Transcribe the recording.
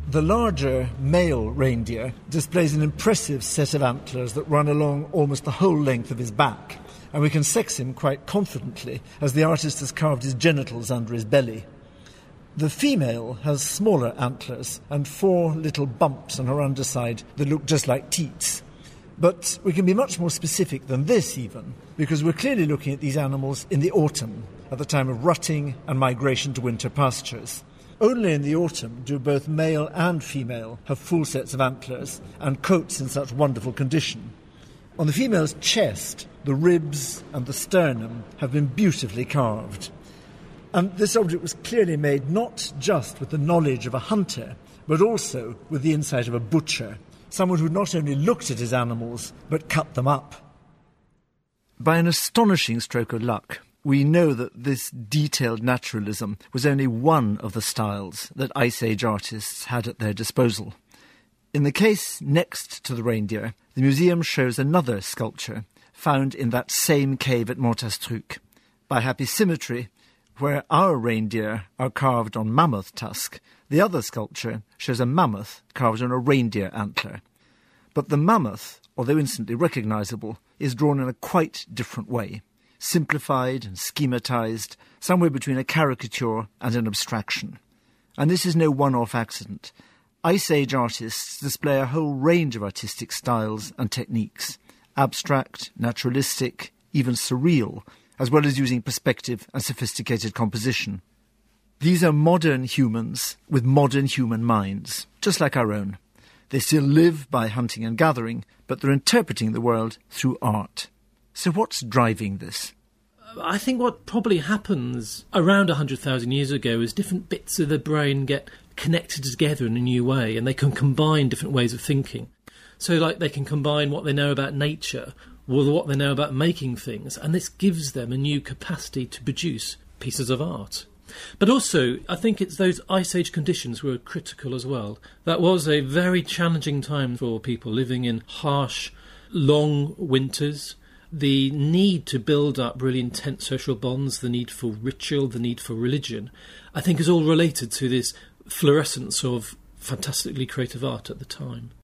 The larger male reindeer displays an impressive set of antlers that run along almost the whole length of his back, and we can sex him quite confidently as the artist has carved his genitals under his belly. The female has smaller antlers and 4 little bumps on her underside that look just like teats. But we can be much more specific than this even, because we're clearly looking at these animals in the autumn, at the time of rutting and migration to winter pastures. Only in the autumn do both male and female have full sets of antlers and coats in such wonderful condition. On the female's chest, the ribs and the sternum have been beautifully carved. And this object was clearly made not just with the knowledge of a hunter, but also with the insight of a butcher, someone who not only looked at his animals, but cut them up. By an astonishing stroke of luck, we know that this detailed naturalism was only one of the styles that Ice Age artists had at their disposal. In the case next to the reindeer, the museum shows another sculpture found in that same cave at Montastruc. By happy symmetry, where our reindeer are carved on mammoth tusk, the other sculpture shows a mammoth carved on a reindeer antler. But the mammoth, although instantly recognisable, is drawn in a quite different way, simplified and schematized, somewhere between a caricature and an abstraction. And this is no one-off accident. Ice Age artists display a whole range of artistic styles and techniques, abstract, naturalistic, even surreal, as well as using perspective and sophisticated composition. These are modern humans with modern human minds, just like our own. They still live by hunting and gathering, but they're interpreting the world through art. So what's driving this? I think what probably happens around 100,000 years ago is different bits of the brain get connected together in a new way, and they can combine different ways of thinking. So, like, they can combine what they know about nature with what they know about making things, and this gives them a new capacity to produce pieces of art. But also, I think it's those Ice Age conditions were critical as well. That was a very challenging time for people living in harsh, long winters. The need to build up really intense social bonds, the need for ritual, the need for religion, I think is all related to this fluorescence of fantastically creative art at the time.